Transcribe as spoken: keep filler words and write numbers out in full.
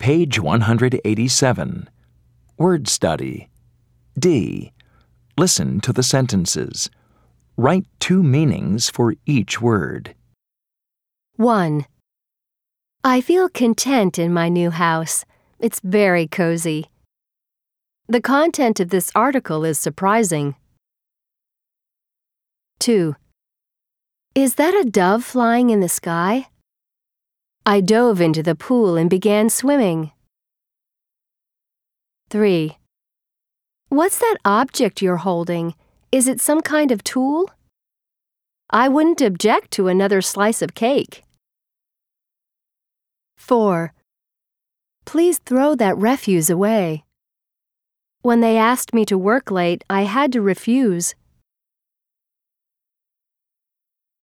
Page one hundred eighty-seven. Word study. D. Listen to the sentences. Write two meanings for each word. one. I feel content in my new house. It's very cozy. The content of this article is surprising. two. Is that a dove flying in the sky? I dove into the pool and began swimming. three. What's that object you're holding? Is it some kind of tool? I wouldn't object to another slice of cake. four. Please throw that refuse away. When they asked me to work late, I had to refuse.